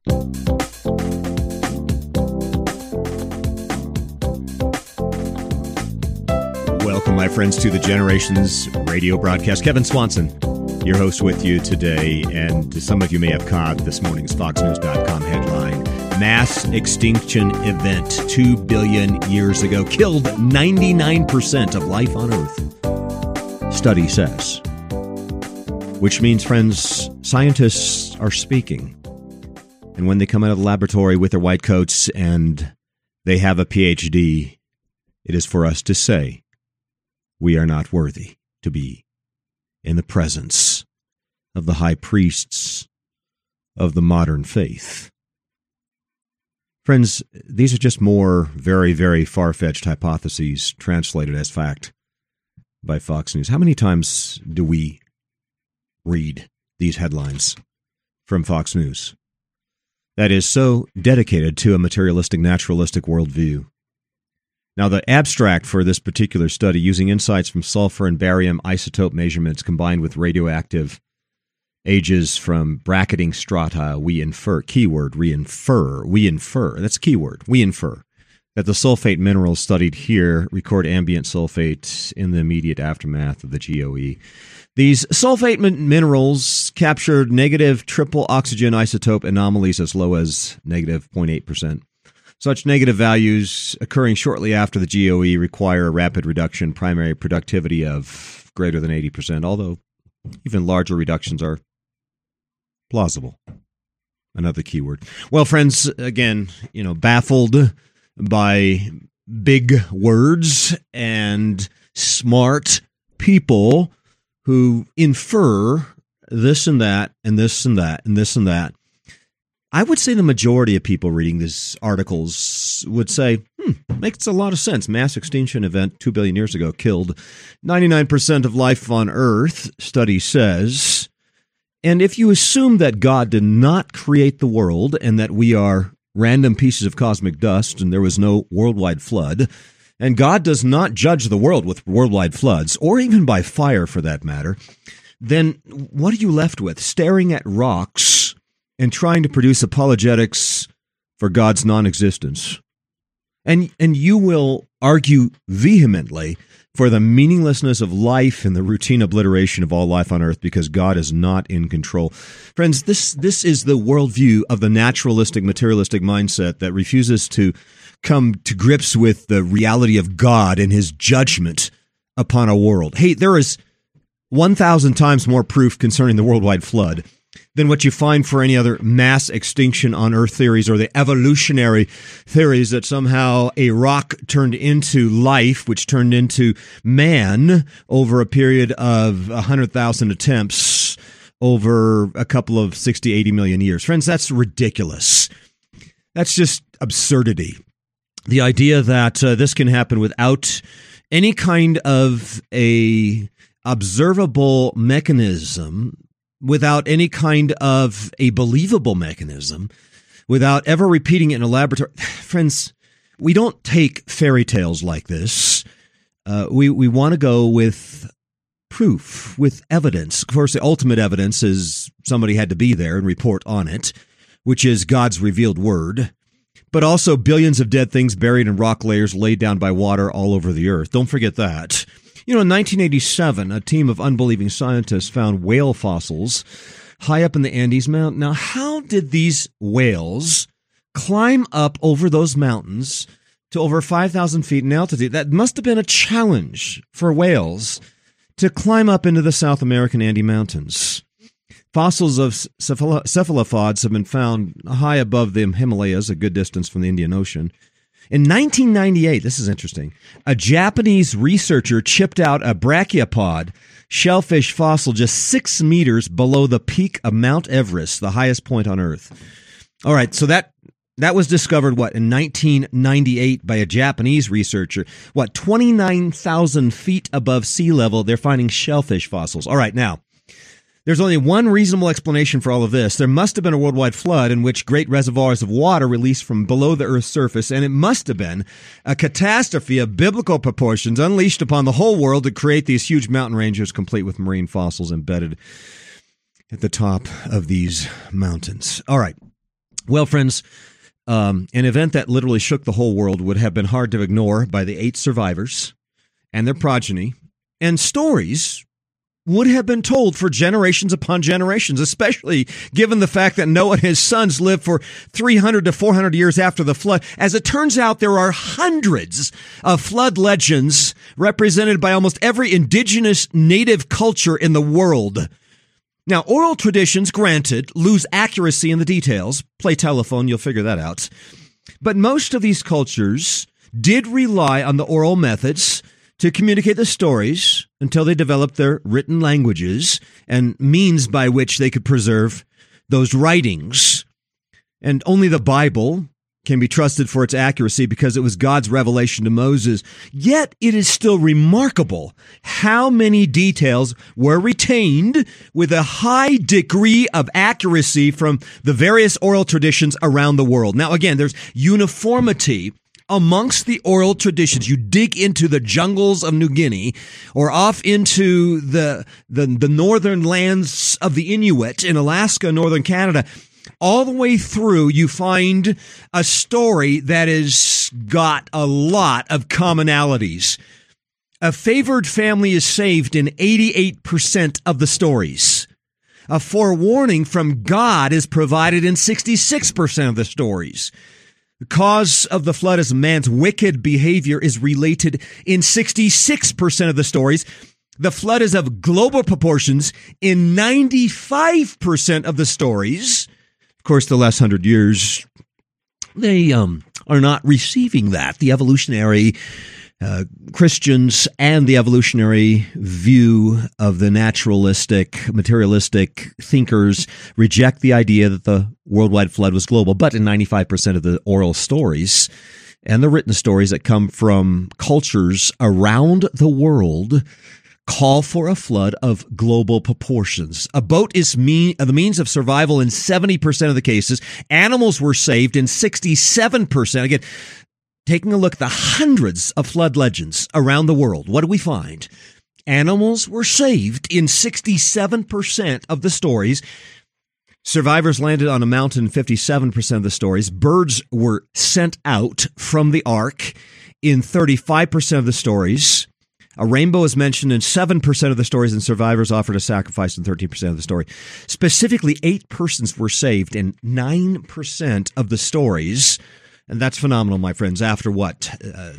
Welcome, my friends, to the Generations radio broadcast. Kevin Swanson, your host with you today, and some of you may have caught this morning's FoxNews.com headline. Mass extinction event 2 billion years ago killed 99% of life on Earth, study says. Which means, friends, scientists are speaking. And when they come out of the laboratory with their white coats and they have a PhD, it is for us to say, we are not worthy to be in the presence of the high priests of the modern faith. Friends, these are just more very, very far-fetched hypotheses translated as fact by Fox News. How many times do we read these headlines from Fox News that is so dedicated to a materialistic, naturalistic worldview? Now, the abstract for this particular study, using insights from sulfur and barium isotope measurements combined with radioactive ages from bracketing strata, we infer, keyword, we infer, that's a keyword, we infer, that the sulfate minerals studied here record ambient sulfate in the immediate aftermath of the GOE. These sulfate minerals captured negative triple oxygen isotope anomalies as low as negative 0.8%. Such negative values occurring shortly after the GOE require a rapid reduction, primary productivity of greater than 80%, although even larger reductions are plausible. Another keyword. Well, friends, again, baffled by big words and smart people who infer this and that and this and that and this and that. I would say the majority of people reading these articles would say, makes a lot of sense. Mass extinction event 2 billion years ago killed 99% of life on Earth, study says. And if you assume that God did not create the world and that we are random pieces of cosmic dust and there was no worldwide flood, and God does not judge the world with worldwide floods, or even by fire for that matter, then what are you left with? Staring at rocks and trying to produce apologetics for God's non-existence. And you will argue vehemently for the meaninglessness of life and the routine obliteration of all life on earth because God is not in control. Friends, this is the worldview of the naturalistic, materialistic mindset that refuses to come to grips with the reality of God and his judgment upon a world. Hey, there is 1,000 times more proof concerning the worldwide flood than what you find for any other mass extinction on Earth theories or the evolutionary theories that somehow a rock turned into life, which turned into man over a period of 100,000 attempts over a couple of 60, 80 million years. Friends, that's ridiculous. That's just absurdity. The idea that this can happen without any kind of a observable mechanism, without any kind of a believable mechanism, without ever repeating it in a laboratory. Friends, we don't take fairy tales like this. We want to go with proof, with evidence. Of course, the ultimate evidence is somebody had to be there and report on it, which is God's revealed word, but also billions of dead things buried in rock layers laid down by water all over the earth. Don't forget that. In 1987, a team of unbelieving scientists found whale fossils high up in the Andes Mountain. Now, how did these whales climb up over those mountains to over 5,000 feet in altitude? That must have been a challenge for whales to climb up into the South American Andes Mountains. Fossils of cephalopods have been found high above the Himalayas, a good distance from the Indian Ocean. In 1998, this is interesting, a Japanese researcher chipped out a brachiopod shellfish fossil just 6 meters below the peak of Mount Everest, the highest point on Earth. All right, so that was discovered, in 1998 by a Japanese researcher. 29,000 feet above sea level, they're finding shellfish fossils. All right, now, there's only one reasonable explanation for all of this. There must have been a worldwide flood in which great reservoirs of water released from below the Earth's surface, and it must have been a catastrophe of biblical proportions unleashed upon the whole world to create these huge mountain ranges complete with marine fossils embedded at the top of these mountains. All right. Well, friends, an event that literally shook the whole world would have been hard to ignore by the 8 survivors and their progeny, and stories would have been told for generations upon generations, especially given the fact that Noah and his sons lived for 300 to 400 years after the flood. As it turns out, there are hundreds of flood legends represented by almost every indigenous native culture in the world. Now, oral traditions, granted, lose accuracy in the details. Play telephone, you'll figure that out. But most of these cultures did rely on the oral methods to communicate the stories until they developed their written languages and means by which they could preserve those writings. And only the Bible can be trusted for its accuracy because it was God's revelation to Moses. Yet it is still remarkable how many details were retained with a high degree of accuracy from the various oral traditions around the world. Now, again, there's uniformity amongst the oral traditions. You dig into the jungles of New Guinea or off into the northern lands of the Inuit in Alaska, northern Canada, all the way through, you find a story that has got a lot of commonalities. A favored family is saved in 88% of the stories. A forewarning from God is provided in 66% of the stories. The cause of the flood as man's wicked behavior is related in 66% of the stories. The flood is of global proportions in 95% of the stories. Of course, the last 100 years, they are not receiving that. The evolutionary Christians and the evolutionary view of the naturalistic, materialistic thinkers reject the idea that the worldwide flood was global. But in 95% of the oral stories and the written stories that come from cultures around the world call for a flood of global proportions. A boat is the means of survival in 70% of the cases. Animals were saved in 67%. Again, taking a look at the hundreds of flood legends around the world, what do we find? Animals were saved in 67% of the stories. Survivors landed on a mountain in 57% of the stories. Birds were sent out from the ark in 35% of the stories. A rainbow is mentioned in 7% of the stories, and survivors offered a sacrifice in 13% of the story. Specifically, 8 persons were saved in 9% of the stories. And that's phenomenal, my friends. After what,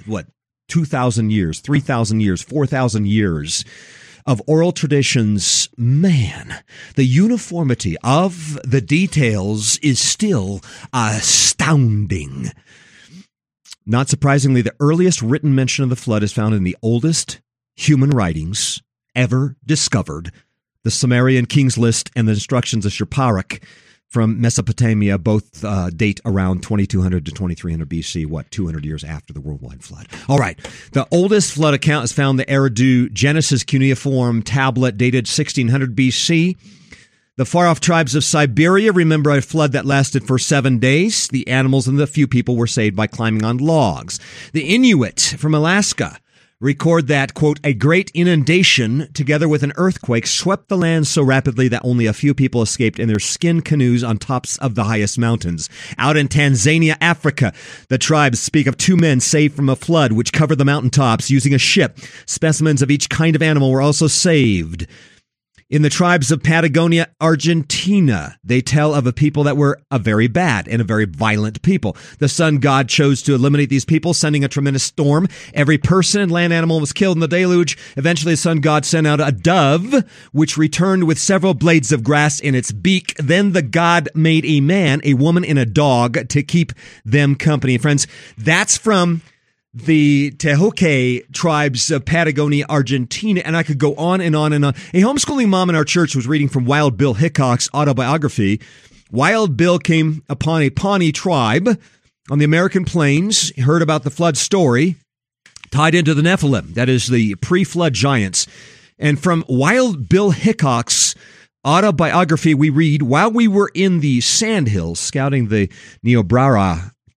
2,000 years, 3,000 years, 4,000 years of oral traditions, man, the uniformity of the details is still astounding. Not surprisingly, the earliest written mention of the flood is found in the oldest human writings ever discovered, the Sumerian King's List and the instructions of Shirparak from Mesopotamia. Both date around 2200 to 2300 BC, 200 years after the worldwide flood. All right, the oldest flood account is found in the Eridu Genesis cuneiform tablet dated 1600 BC. The far-off tribes of Siberia remember a flood that lasted for 7 days. The animals and the few people were saved by climbing on logs. The Inuit from Alaska record that, quote, a great inundation together with an earthquake swept the land so rapidly that only a few people escaped in their skin canoes on tops of the highest mountains. Out in Tanzania, Africa, the tribes speak of 2 men saved from a flood which covered the mountaintops using a ship. Specimens of each kind of animal were also saved. In the tribes of Patagonia, Argentina, they tell of a people that were a very bad and a very violent people. The sun god chose to eliminate these people, sending a tremendous storm. Every person and land animal was killed in the deluge. Eventually, the sun god sent out a dove, which returned with several blades of grass in its beak. Then the god made a man, a woman, and a dog to keep them company. Friends, that's from the Tehuque tribes of Patagonia, Argentina, and I could go on and on and on. A homeschooling mom in our church was reading from Wild Bill Hickok's autobiography. Wild Bill came upon a Pawnee tribe on the American plains, heard about the flood story, tied into the Nephilim, that is the pre-flood giants. And from Wild Bill Hickok's autobiography, we read, while we were in the Sandhills scouting the Niobrara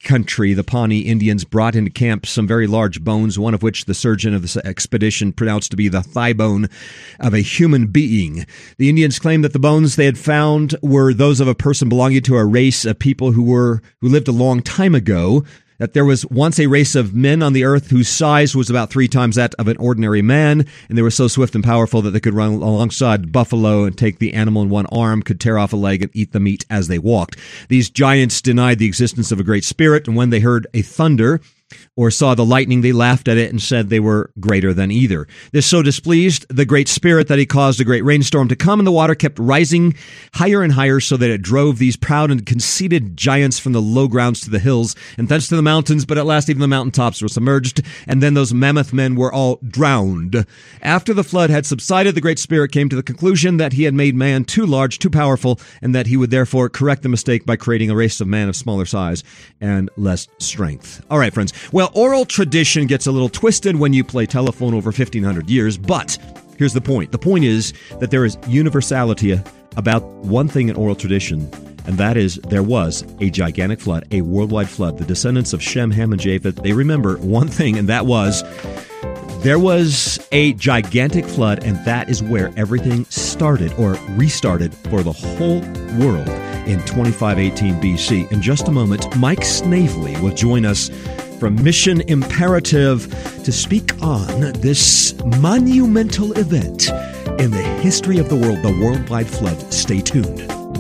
country, the Pawnee Indians brought into camp some very large bones, one of which the surgeon of this expedition pronounced to be the thigh bone of a human being. The Indians claimed that the bones they had found were those of a person belonging to a race of people who lived a long time ago, that there was once a race of men on the earth whose size was about 3 times that of an ordinary man, and they were so swift and powerful that they could run alongside buffalo and take the animal in one arm, could tear off a leg and eat the meat as they walked. These giants denied the existence of a great spirit, and when they heard a thunder or saw the lightning, they laughed at it and said they were greater than either. This so displeased the Great Spirit that he caused a great rainstorm to come, and the water kept rising higher and higher, so that it drove these proud and conceited giants from the low grounds to the hills, and thence to the mountains, but at last even the mountaintops were submerged, and then those mammoth men were all drowned. After the flood had subsided, the Great Spirit came to the conclusion that he had made man too large, too powerful, and that he would therefore correct the mistake by creating a race of man of smaller size and less strength. All right, friends. Well, oral tradition gets a little twisted when you play telephone over 1,500 years, but here's the point. The point is that there is universality about one thing in oral tradition, and that is there was a gigantic flood, a worldwide flood. The descendants of Shem, Ham, and Japheth, they remember one thing, and that was there was a gigantic flood, and that is where everything started or restarted for the whole world in 2518 BC. In just a moment, Mike Snavely will join us from Mission Imperative to speak on this monumental event in the history of the world, the worldwide flood. Stay tuned.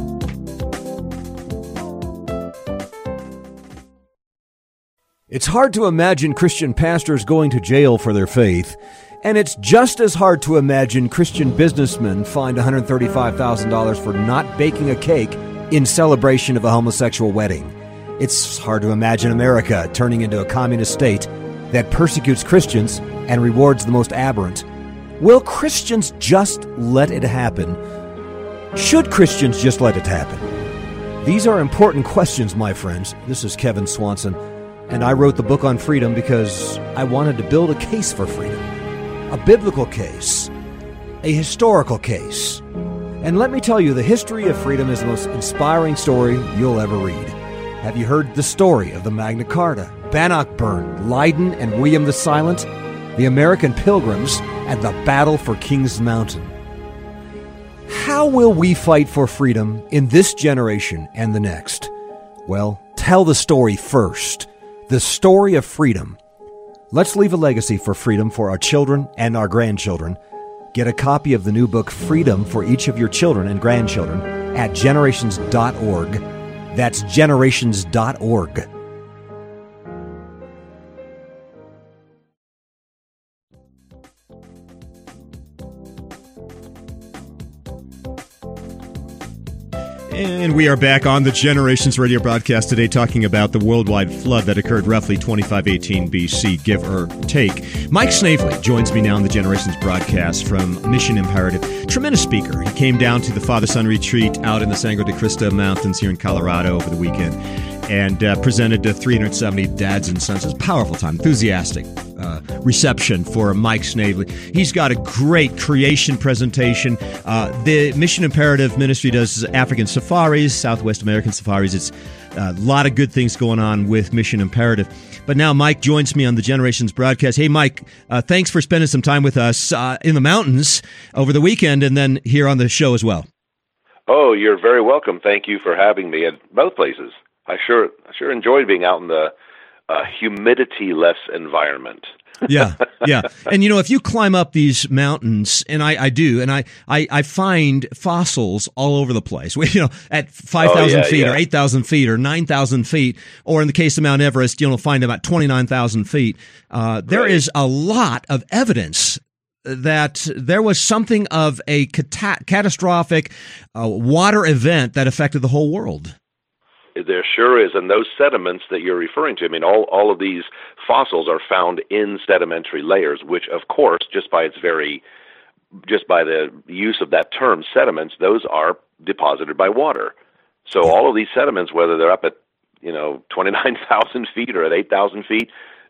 It's hard to imagine Christian pastors going to jail for their faith, and it's just as hard to imagine Christian businessmen fined $135,000 for not baking a cake in celebration of a homosexual wedding. It's hard to imagine America turning into a communist state that persecutes Christians and rewards the most aberrant. Will Christians just let it happen? Should Christians just let it happen? These are important questions, my friends. This is Kevin Swanson, and I wrote the book on freedom because I wanted to build a case for freedom. A biblical case. A historical case. And let me tell you, the history of freedom is the most inspiring story you'll ever read. Have you heard the story of the Magna Carta, Bannockburn, Leiden, and William the Silent, the American Pilgrims, and the battle for Kings Mountain? How will we fight for freedom in this generation and the next? Well, tell the story first. The story of freedom. Let's leave a legacy for freedom for our children and our grandchildren. Get a copy of the new book, Freedom, for each of your children and grandchildren at generations.org. That's generations.org. And we are back on the Generations Radio broadcast today talking about the worldwide flood that occurred roughly 2518 BC, give or take. Mike Snavely joins me now on the Generations broadcast from Mission Imperative. Tremendous speaker. He came down to the Father-Son retreat out in the Sangre de Cristo Mountains here in Colorado over the weekend and presented to 370 dads and sons. It was a powerful time, enthusiastic reception for Mike Snavely. He's got a great creation presentation. The Mission Imperative Ministry does African safaris, Southwest American safaris. It's a lot of good things going on with Mission Imperative. But now Mike joins me on the Generations broadcast. Hey, Mike, thanks for spending some time with us in the mountains over the weekend and then here on the show as well. Oh, you're very welcome. Thank you for having me at both places. I sure enjoyed being out in the humidity-less environment. Yeah. And, if you climb up these mountains, and I do, and I find fossils all over the place, at 5,000 feet or 8,000 feet or 9,000 feet, or in the case of Mount Everest, find about 29,000 feet. There is a lot of evidence that there was something of a catastrophic water event that affected the whole world. There sure is, and those sediments that you're referring to, all of these fossils are found in sedimentary layers, which, of course, just by the use of that term, sediments, those are deposited by water. So all of these sediments, whether they're up at 29,000 feet or at 8,000 feet,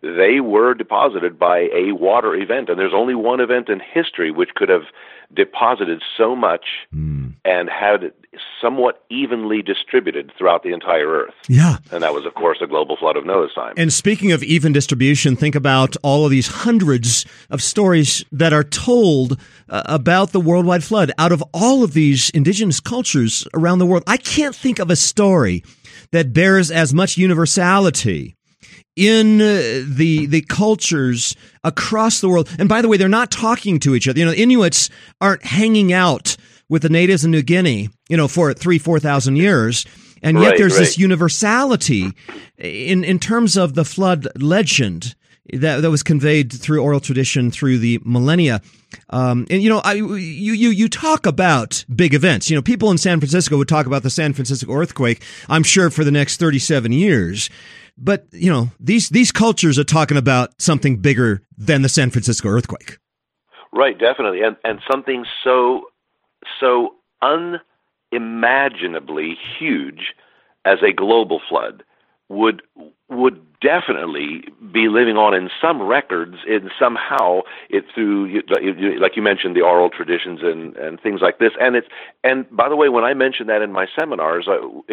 they were deposited by a water event. And there's only one event in history which could have deposited so much and had it somewhat evenly distributed throughout the entire earth. Yeah. And that was, of course, the global flood of Noah's time. And speaking of even distribution, think about all of these hundreds of stories that are told about the worldwide flood out of all of these indigenous cultures around the world. I can't think of a story that bears as much universality in the cultures across the world. And by the way, they're not talking to each other. You know, Inuits aren't hanging out with the natives in New Guinea, for 3,000-4,000 years. And yet there's this universality in terms of the flood legend that was conveyed through oral tradition through the millennia. You talk about big events. People in San Francisco would talk about the San Francisco earthquake, I'm sure, for the next 37 years. But, these cultures are talking about something bigger than the San Francisco earthquake. Right, definitely. And something so unimaginably huge as a global flood would definitely be living on in some records, in somehow it through, like you mentioned, the oral traditions and things like this. And by the way, when I mention that in my seminars,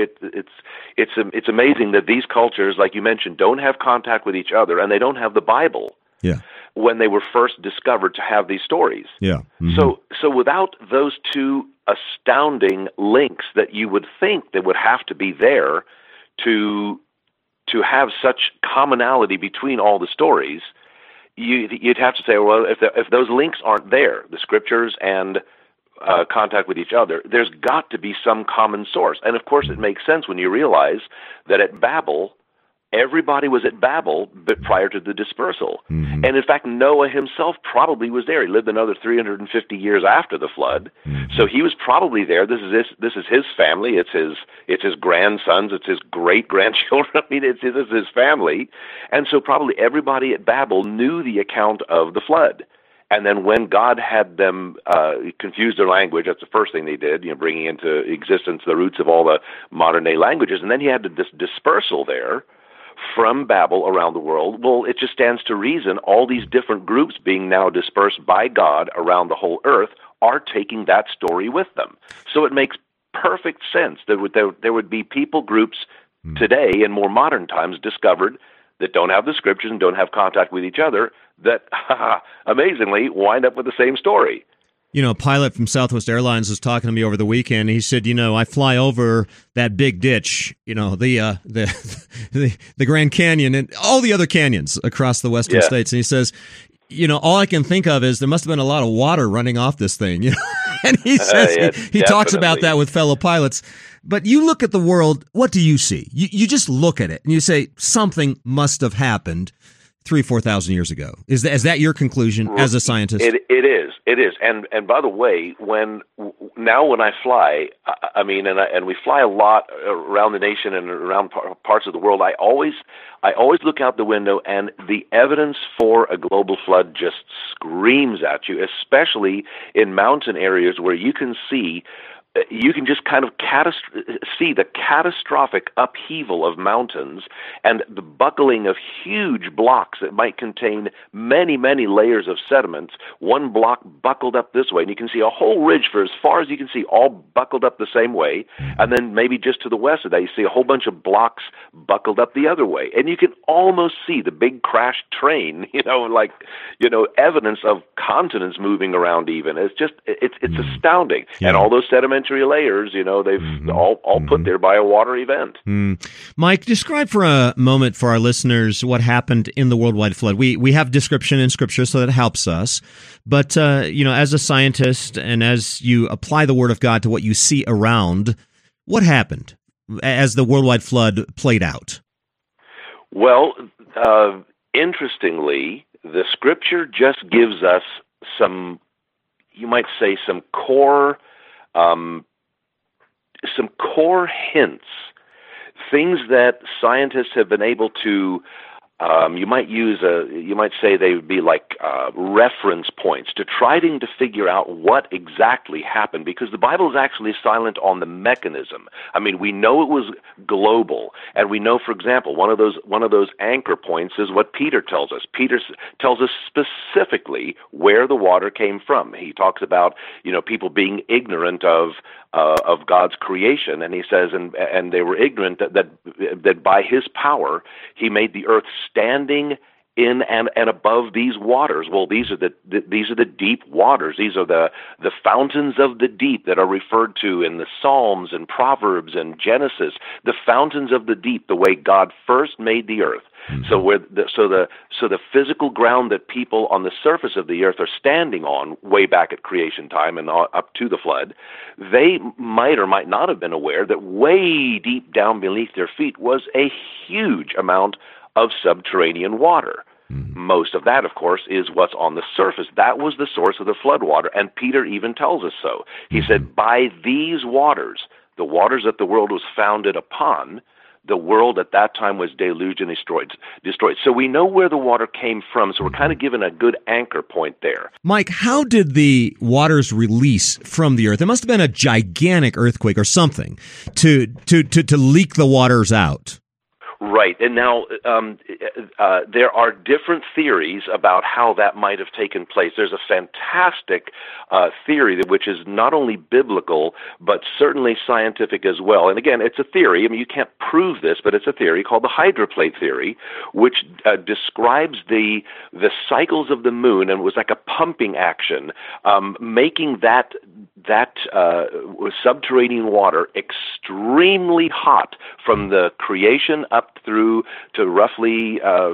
it's amazing that these cultures, like you mentioned, don't have contact with each other, and they don't have the Bible. Yeah. When they were first discovered to have these stories. Yeah. Mm-hmm. So without those two astounding links that you would think that would have to be there to have such commonality between all the stories, you'd have to say, well, if those links aren't there, the scriptures and contact with each other, there's got to be some common source. And of course, it makes sense when you realize that at Babel, everybody was at Babel, but prior to the dispersal. Mm-hmm. And in fact, Noah himself probably was there. He lived another 350 years after the flood. Mm-hmm. So he was probably there. This is his family. It's his grandsons. It's his great-grandchildren. I mean, this is his family. And so probably everybody at Babel knew the account of the flood. And then when God had them confuse their language, that's the first thing they did, bringing into existence the roots of all the modern-day languages. And then he had this dispersal there from Babel around the world. Well, it just stands to reason all these different groups being now dispersed by God around the whole earth are taking that story with them. So it makes perfect sense that there would be people groups today in more modern times discovered that don't have the scriptures and don't have contact with each other that, amazingly, wind up with the same story. A pilot from Southwest Airlines was talking to me over the weekend. He said, I fly over that big ditch, the Grand Canyon and all the other canyons across the western states. And he says, all I can think of is there must have been a lot of water running off this thing. And he says he talks about that with fellow pilots. But you look at the world, what do you see? You just look at it and you say something must have happened 3,000-4,000 years ago. Is that your conclusion as a scientist? It is. And by the way, when I fly, and we fly a lot around the nation and around parts of the world, I always look out the window, and the evidence for a global flood just screams at you, especially in mountain areas where you can just kind of see the catastrophic upheaval of mountains and the buckling of huge blocks that might contain many, many layers of sediments. One block buckled up this way, and you can see a whole ridge for as far as you can see, all buckled up the same way. And then maybe just to the west of that, you see a whole bunch of blocks buckled up the other way. And you can almost see the big crashed train, evidence of continents moving around even. It's astounding. Yeah. And all those sedimentary layers, they've all put there by a water event. Mike, describe for a moment for our listeners what happened in the worldwide flood. We have description in Scripture, so that helps us. But, as a scientist and as you apply the Word of God to what you see around, what happened as the worldwide flood played out? Well, interestingly, the Scripture just gives us some, you might say, some core hints, things that scientists have been able to You might say they would be like reference points to trying to figure out what exactly happened, because the Bible is actually silent on the mechanism. I mean, we know it was global, and we know, for example, one of those anchor points is what Peter tells us. Peter tells us specifically where the water came from. He talks about people being ignorant of God's creation, and he says, and they were ignorant that by His power He made the earth standing in and above these waters. Well, these are the deep waters. These are the fountains of the deep that are referred to in the Psalms and Proverbs and Genesis. The fountains of the deep, the way God first made the earth. So the physical ground that people on the surface of the earth are standing on way back at creation time and up to the flood, they might or might not have been aware that way deep down beneath their feet was a huge amount of subterranean water. Most of that, of course, is what's on the surface. That was the source of the flood water, and Peter even tells us so. He said, by these waters, the waters that the world was founded upon, the world at that time was deluged and destroyed. So we know where the water came from, so we're kind of given a good anchor point there. Mike, how did the waters release from the earth? It must have been a gigantic earthquake or something to leak the waters out. Right, and now there are different theories about how that might have taken place. There's a fantastic theory which is not only biblical, but certainly scientific as well. And again, it's a theory. I mean, you can't prove this, but it's a theory called the hydroplate theory, which describes the cycles of the moon, and it was like a pumping action, making that subterranean water extremely hot from the creation up through to roughly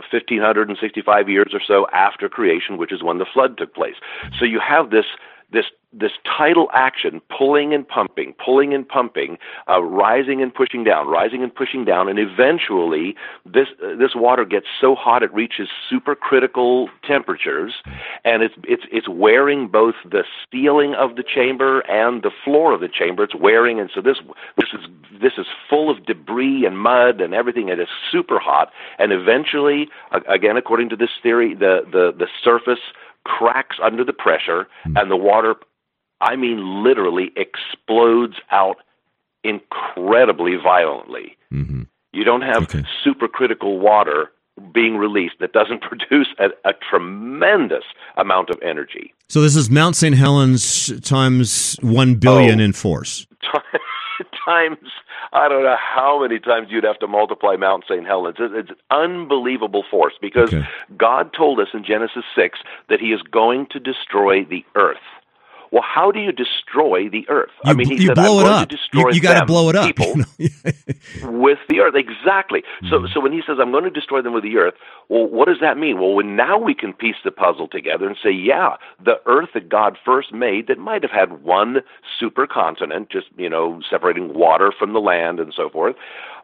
1,565 years or so after creation, which is when the flood took place. So you have this tidal action, pulling and pumping, rising and pushing down, and eventually this water gets so hot it reaches supercritical temperatures, and it's wearing both the ceiling of the chamber and the floor of the chamber. It's wearing, and so this is full of debris and mud and everything. It is super hot, and eventually, again, according to this theory, the surface cracks under the pressure, and the water, I mean, literally explodes out incredibly violently. Mm-hmm. You don't have supercritical water being released that doesn't produce a tremendous amount of energy. So this is Mount St. Helens times 1 billion in force. Times, I don't know how many times you'd have to multiply Mount St. Helens. It's unbelievable force, because God told us in Genesis 6 that He is going to destroy the earth. Well, how do you destroy the earth? He said, blow it up. You got to blow it up. People, with the earth, exactly. So when He says, I'm going to destroy them with the earth, well, what does that mean? Well, now we can piece the puzzle together and say, yeah, the earth that God first made, that might have had one supercontinent, just, separating water from the land and so forth.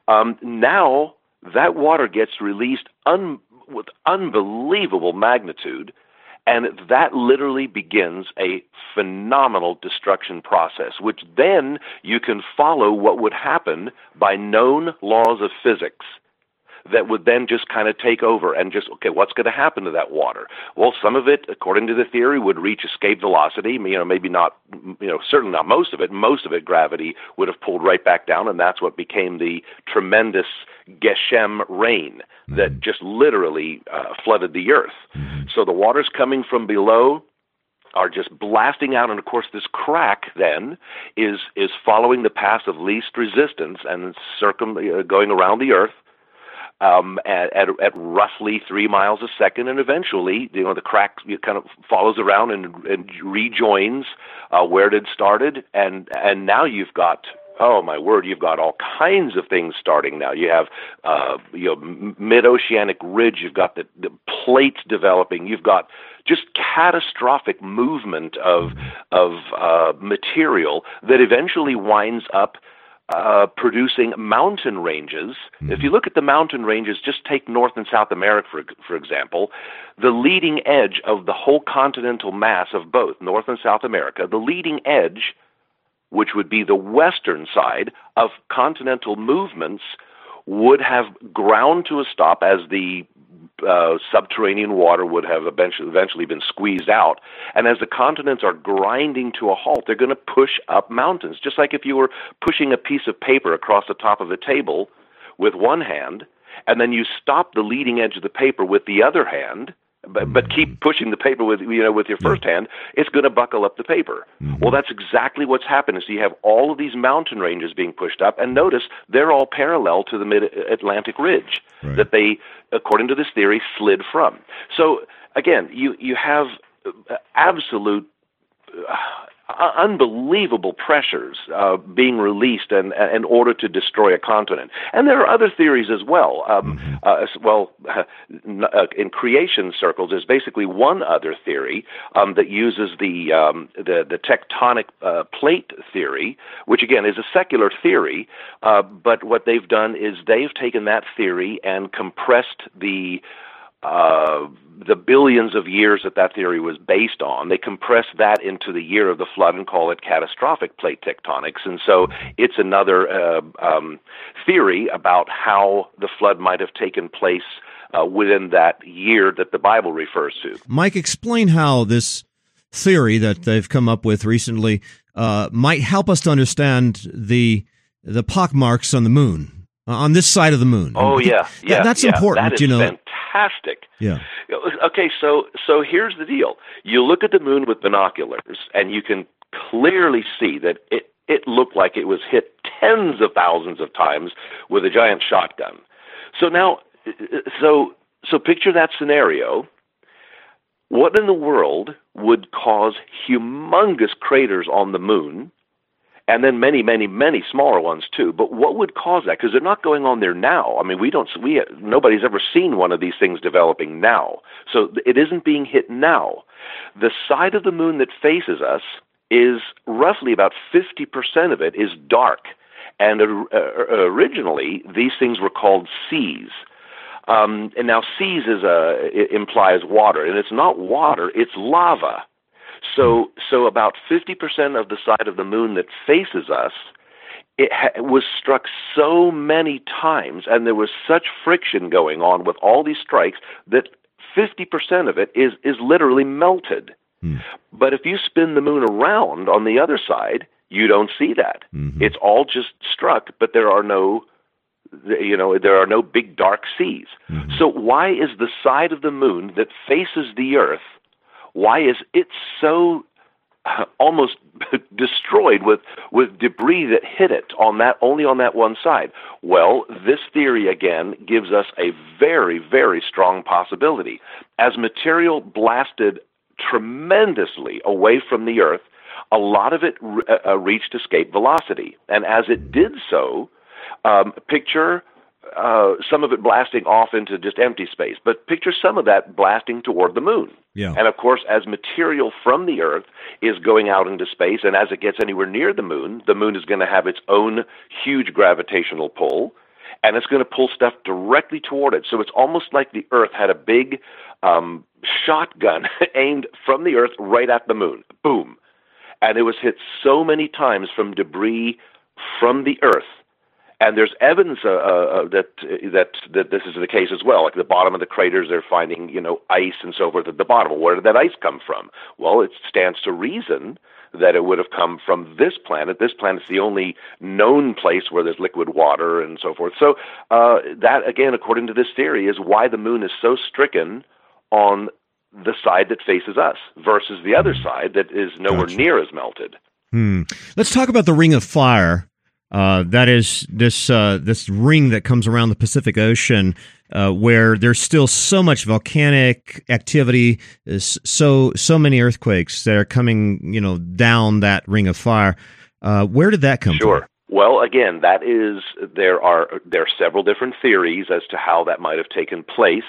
Now that water gets released with unbelievable magnitude, and that literally begins a phenomenal destruction process, which then you can follow what would happen by known laws of physics that would then just kind of take over and just, what's going to happen to that water? Well, some of it, according to the theory, would reach escape velocity, maybe not, certainly not most of it. Most of it, gravity would have pulled right back down, and that's what became the tremendous Geshem rain that just literally flooded the earth. So the waters coming from below are just blasting out, and of course this crack then is following the path of least resistance and going around the earth at roughly 3 miles a second, and eventually, the crack kind of follows around and rejoins where it had started, and now you've got, oh my word, you've got all kinds of things starting now. You have mid-oceanic ridge, you've got the plates developing, you've got just catastrophic movement of material that eventually winds up producing mountain ranges. If you look at the mountain ranges, just take North and South America, for example, the leading edge of the whole continental mass of both North and South America, the leading edge, which would be the western side of continental movements, would have ground to a stop as the subterranean water would have eventually been squeezed out. And as the continents are grinding to a halt, they're going to push up mountains, just like if you were pushing a piece of paper across the top of a table with one hand, and then you stop the leading edge of the paper with the other hand, but keep pushing the paper with your first hand, it's going to buckle up the paper. Well, that's exactly what's happening. So you have all of these mountain ranges being pushed up, and notice they're all parallel to the mid-Atlantic ridge that they, according to this theory, slid from. So again, you have absolute unbelievable pressures being released in order to destroy a continent. And there are other theories as well. In creation circles, there's basically one other theory that uses the tectonic plate theory, which again is a secular theory, but what they've done is they've taken that theory and compressed the billions of years that theory was based on. They compress that into the year of the flood and call it catastrophic plate tectonics. And so it's another theory about how the flood might have taken place within that year that the Bible refers to. Mike, explain how this theory that they've come up with recently might help us to understand the pockmarks on the moon, on this side of the moon. Oh, that's important. That is fantastic. Yeah. Okay, so here's the deal. You look at the moon with binoculars, and you can clearly see that it looked like it was hit tens of thousands of times with a giant shotgun. So now, so picture that scenario. What in the world would cause humongous craters on the moon? And then many, many, many smaller ones too. But what would cause that? Because they're not going on there now. I mean, nobody's ever seen one of these things developing now. So it isn't being hit now. The side of the moon that faces us is roughly about 50% of it is dark. And originally, these things were called seas. And now seas implies water, and it's not water, it's lava. So about 50% of the side of the moon that faces us, it was struck so many times, and there was such friction going on with all these strikes that 50% of it is literally melted. But if you spin the moon around on the other side, you don't see that. It's all just struck, but there are no big dark seas. So why is the side of the moon that faces the Earth, why is it so almost destroyed with debris that hit it only on that one side? Well, this theory again gives us a very, very strong possibility. As material blasted tremendously away from the Earth, a lot of it reached escape velocity, and as it did so, picture some of it blasting off into just empty space, but picture some of that blasting toward the moon. Yeah. And of course, as material from the Earth is going out into space, and as it gets anywhere near the moon is going to have its own huge gravitational pull, and it's going to pull stuff directly toward it. So it's almost like the Earth had a big shotgun aimed from the Earth right at the moon. Boom. And it was hit so many times from debris from the Earth. And there's evidence that this is the case as well. Like the bottom of the craters, they're finding ice and so forth at the bottom. Where did that ice come from? Well, it stands to reason that it would have come from this planet. This planet's the only known place where there's liquid water and so forth. So that, again, according to this theory, is why the moon is so stricken on the side that faces us versus the other side that is nowhere near as melted. Let's talk about the Ring of Fire. That is this ring that comes around the Pacific Ocean, where there's still so much volcanic activity, so many earthquakes that are coming, down that Ring of Fire. Where did that come from? Sure. Well, again, there are several different theories as to how that might have taken place.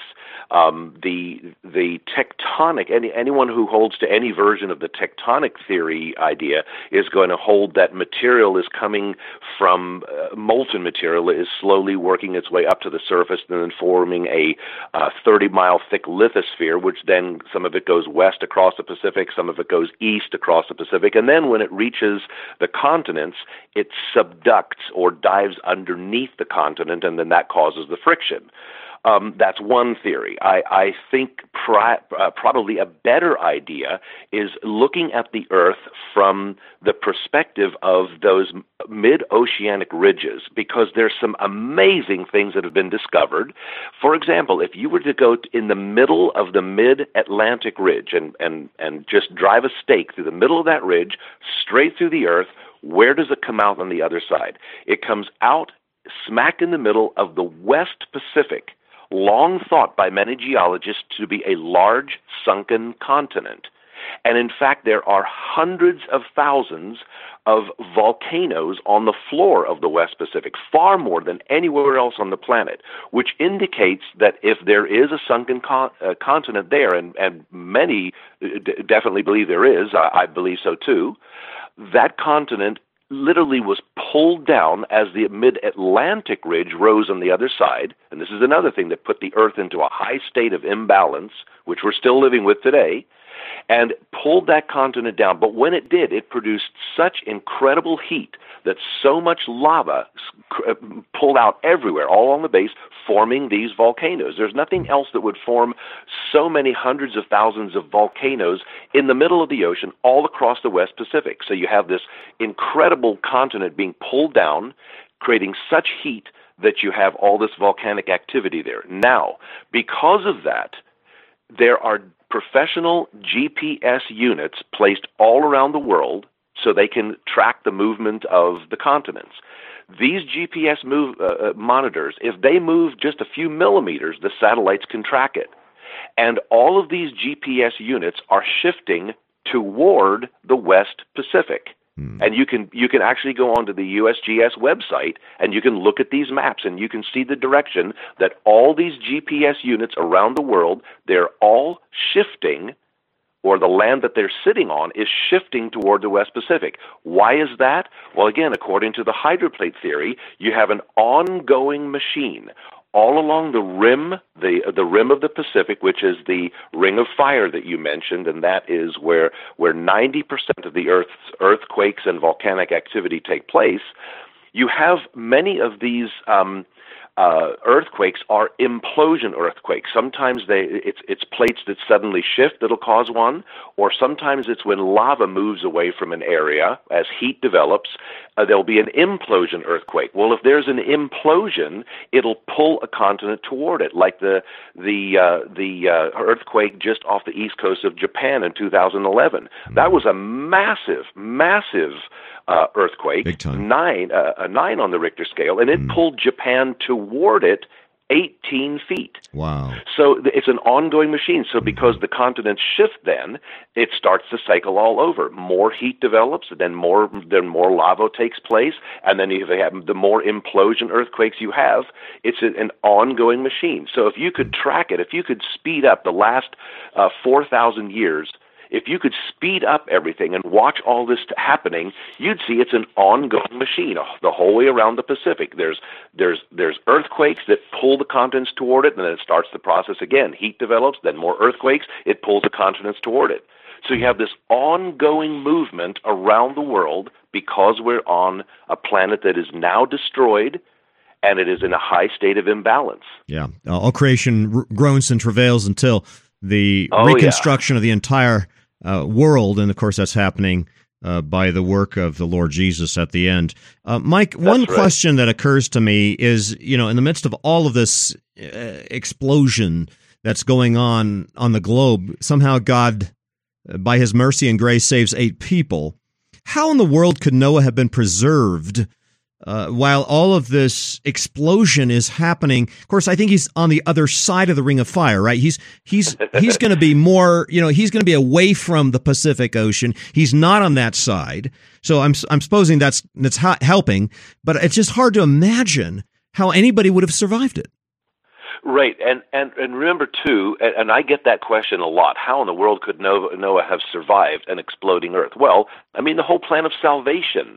The tectonic, anyone who holds to any version of the tectonic theory idea is going to hold that material is coming from molten material, is slowly working its way up to the surface and then forming a 30-mile thick lithosphere, which then some of it goes west across the Pacific, some of it goes east across the Pacific, and then when it reaches the continents, it subducts or dives underneath the continent, and then that causes the friction. That's one theory. I think probably a better idea is looking at the Earth from the perspective of those mid-oceanic ridges, because there's some amazing things that have been discovered. For example, if you were to go in the middle of the mid-Atlantic ridge and just drive a stake through the middle of that ridge, straight through the Earth, where does it come out on the other side? It comes out smack in the middle of the West Pacific, long thought by many geologists to be a large sunken continent. And in fact, there are hundreds of thousands of volcanoes on the floor of the West Pacific, far more than anywhere else on the planet, which indicates that if there is a sunken continent there, and many definitely believe there is, I believe so too, that continent literally was pulled down as the mid-Atlantic ridge rose on the other side. And this is another thing that put the Earth into a high state of imbalance, which we're still living with today, and pulled that continent down. But when it did, it produced such incredible heat that so much lava pulled out everywhere, all on the base, forming these volcanoes. There's nothing else that would form so many hundreds of thousands of volcanoes in the middle of the ocean all across the West Pacific. So you have this incredible continent being pulled down, creating such heat that you have all this volcanic activity there. Now, because of that, there are professional GPS units placed all around the world so they can track the movement of the continents. These GPS monitors, if they move just a few millimeters, the satellites can track it. And all of these GPS units are shifting toward the West Pacific. And you can actually go onto the USGS website and you can look at these maps and you can see the direction that all these GPS units around the world, they're all shifting, or the land that they're sitting on is shifting toward the West Pacific. Why is that? Well, again, according to the hydroplate theory, you have an ongoing machine all along the rim, the rim of the Pacific, which is the ring of fire that you mentioned, and that is where 90% of the Earth's earthquakes and volcanic activity take place. You have many of these earthquakes are implosion earthquakes. Sometimes it's plates that suddenly shift that'll cause one, or sometimes it's when lava moves away from an area as heat develops. There'll be an implosion earthquake. Well, if there's an implosion, it'll pull a continent toward it, like the earthquake just off the east coast of Japan in 2011. That was a massive earthquake, Big time. a 9 on the Richter scale, and it pulled Japan toward it 18 feet. Wow. So it's an ongoing machine. So because the continents shift, then it starts to cycle all over. More heat develops, then more lava takes place, and then you have the more implosion earthquakes you have. It's an ongoing machine. So if you could track it, if you could speed up the last 4,000 years, if you could speed up everything and watch all this happening, you'd see it's an ongoing machine the whole way around the Pacific. There's earthquakes that pull the continents toward it, and then it starts the process again. Heat develops, then more earthquakes, it pulls the continents toward it. So you have this ongoing movement around the world because we're on a planet that is now destroyed, and it is in a high state of imbalance. Yeah. All creation groans and travails until the reconstruction of the entire world, and of course that's happening by the work of the Lord Jesus at the end. Mike, one question that occurs to me is, in the midst of all of this explosion that's going on the globe, somehow God, by his mercy and grace, saves 8 people. How in the world could Noah have been preserved while all of this explosion is happening? Of course, I think he's on the other side of the Ring of Fire, right? He's going to be more, he's going to be away from the Pacific Ocean. He's not on that side. So I'm supposing that's helping, but it's just hard to imagine how anybody would have survived it. Right, and remember too, and I get that question a lot, how in the world could Noah have survived an exploding earth? Well, I mean, the whole plan of salvation,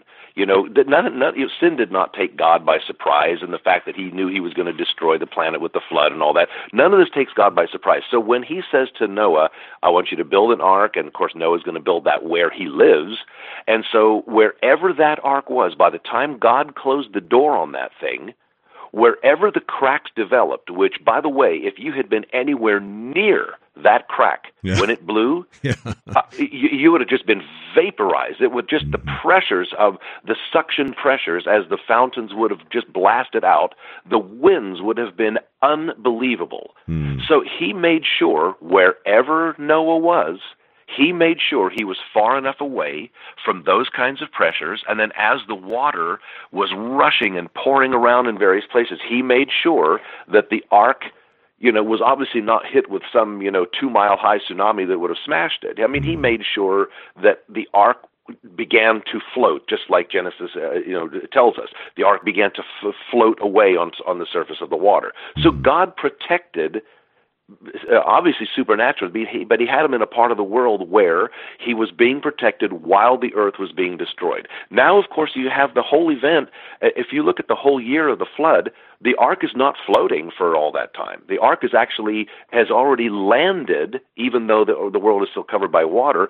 sin did not take God by surprise, and the fact that he knew he was going to destroy the planet with the flood and all that, none of this takes God by surprise. So when he says to Noah, I want you to build an ark, and of course Noah's going to build that where he lives, and so wherever that ark was, by the time God closed the door on that thing, wherever the cracks developed, which, by the way, if you had been anywhere near that crack when it blew, you would have just been vaporized. It would just the pressures of the suction pressures as the fountains would have just blasted out. The winds would have been unbelievable. So he made sure wherever Noah was, he made sure he was far enough away from those kinds of pressures, and then as the water was rushing and pouring around in various places, he made sure that the ark, was obviously not hit with some, 2-mile-high tsunami that would have smashed it. I mean, he made sure that the ark began to float, just like Genesis, tells us. The ark began to float away on the surface of the water. So God protected, obviously supernatural, but he had him in a part of the world where he was being protected while the earth was being destroyed. Now, of course, you have the whole event. If you look at the whole year of the flood, the ark is not floating for all that time. The ark has already landed, even though the world is still covered by water,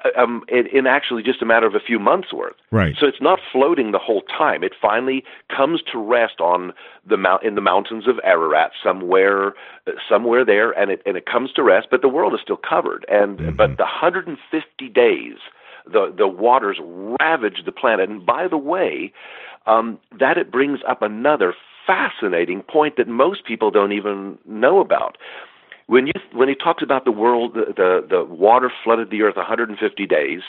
in actually just a matter of a few months' worth. Right. So it's not floating the whole time. It finally comes to rest in the mountains of Ararat, somewhere there, and it comes to rest. But the world is still covered, but the 150 days, the waters ravaged the planet. And by the way, that it brings up another fascinating point that most people don't even know about. When he talks about the world, the water flooded the earth 150 days,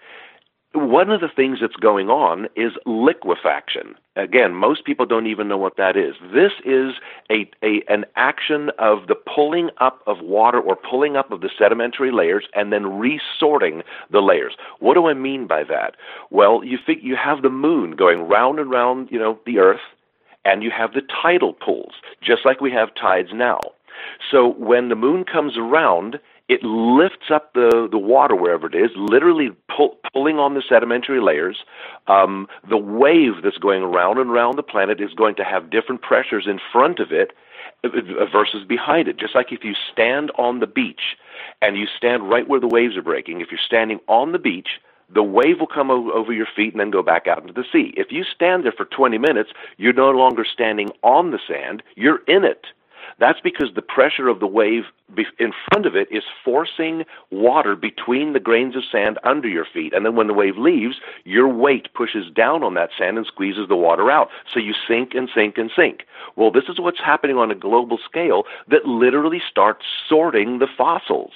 one of the things that's going on is liquefaction. Again, most people don't even know what that is. This is an action of the pulling up of water or pulling up of the sedimentary layers and then resorting the layers. What do I mean by that? Well, you have the moon going round and round, the earth, and you have the tidal pulls, just like we have tides now. So when the moon comes around, it lifts up the water wherever it is, literally pulling on the sedimentary layers. The wave that's going around and around the planet is going to have different pressures in front of it versus behind it. Just like if you stand on the beach and you stand right where the waves are breaking, if you're standing on the beach, the wave will come over your feet and then go back out into the sea. If you stand there for 20 minutes, you're no longer standing on the sand, you're in it. That's because the pressure of the wave in front of it is forcing water between the grains of sand under your feet. And then when the wave leaves, your weight pushes down on that sand and squeezes the water out. So you sink and sink and sink. Well, this is what's happening on a global scale that literally starts sorting the fossils.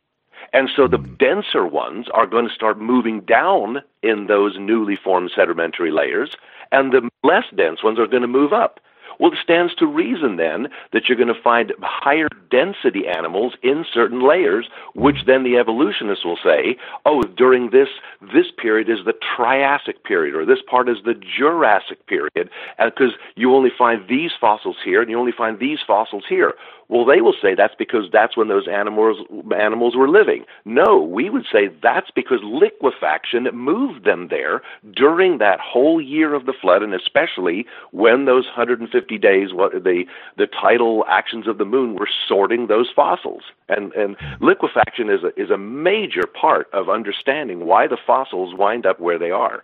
And so the denser ones are going to start moving down in those newly formed sedimentary layers, and the less dense ones are going to move up. Well, it stands to reason then that you're going to find higher density animals in certain layers, which then the evolutionists will say, during this period is the Triassic period, or this part is the Jurassic period, because you only find these fossils here and you only find these fossils here. Well, they will say that's because that's when those animals were living. No, we would say that's because liquefaction moved them there during that whole year of the flood, and especially when those 150 days, the tidal actions of the moon were sorting those fossils. And liquefaction is a major part of understanding why the fossils wind up where they are.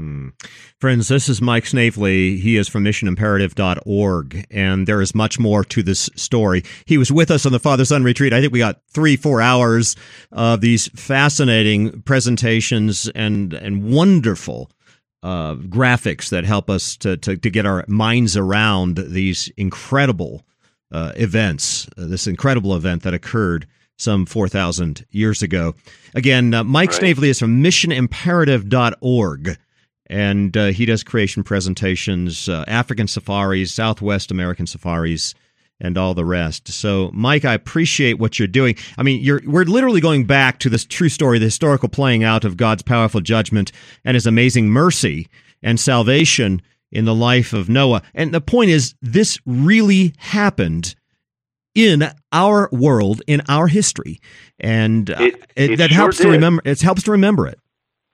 Friends, this is Mike Snavely. He is from missionimperative.org, and there is much more to this story. He was with us on the Father-Son retreat. I think we got 3-4 hours of these fascinating presentations and wonderful graphics that help us to get our minds around these incredible events, this incredible event that occurred some 4,000 years ago. Again, Mike Snavely is from missionimperative.org. And he does creation presentations, African safaris, Southwest American safaris, and all the rest. So, Mike, I appreciate what you're doing. I mean, we're literally going back to this true story, the historical playing out of God's powerful judgment and His amazing mercy and salvation in the life of Noah. And the point is, this really happened in our world, in our history, and that helps to remember. It helps to remember it.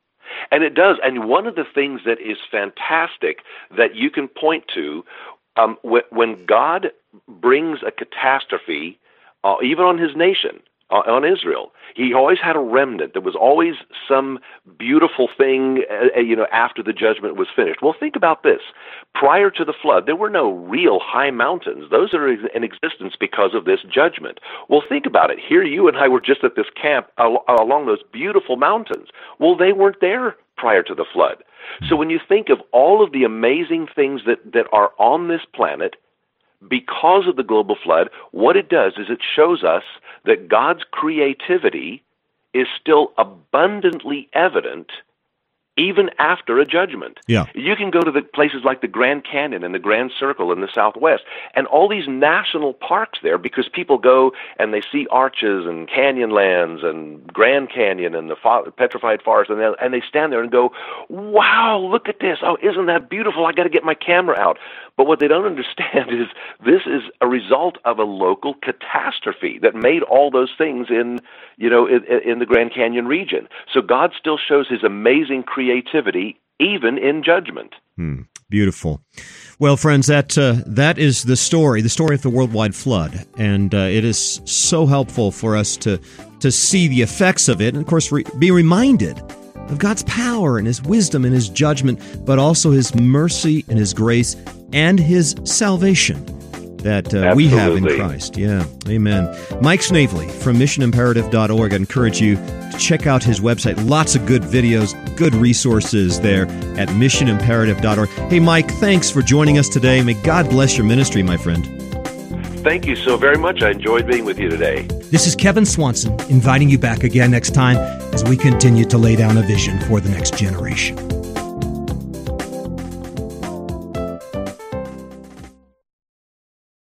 And it does. And one of the things that is fantastic that you can point to, when God brings a catastrophe, even on His nation, on Israel. He always had a remnant. There was always some beautiful thing, after the judgment was finished. Well, think about this. Prior to the flood, there were no real high mountains. Those are in existence because of this judgment. Well, think about it. Here you and I were just at this camp along those beautiful mountains. Well, they weren't there prior to the flood. So when you think of all of the amazing things that are on this planet, because of the global flood, what it does is it shows us that God's creativity is still abundantly evident even after a judgment. Yeah. You can go to the places like the Grand Canyon and the Grand Circle in the Southwest, and all these national parks there, because people go and they see arches and canyonlands and Grand Canyon and the petrified forest, and they stand there and go, wow, look at this. Oh, isn't that beautiful? I got to get my camera out. But what they don't understand is this is a result of a local catastrophe that made all those things in the Grand Canyon region. So God still shows his amazing creativity even in judgment. Beautiful. Well, friends, that is the story of the worldwide flood, and it is so helpful for us to see the effects of it, and of course be reminded of God's power and his wisdom and his judgment, but also his mercy and his grace and his salvation that we have in Christ. Yeah, amen. Mike Snavely from missionimperative.org. I encourage you to check out his website. Lots of good videos, good resources there at missionimperative.org. Hey, Mike, thanks for joining us today. May God bless your ministry, my friend. Thank you so very much. I enjoyed being with you today. This is Kevin Swanson inviting you back again next time as we continue to lay down a vision for the next generation.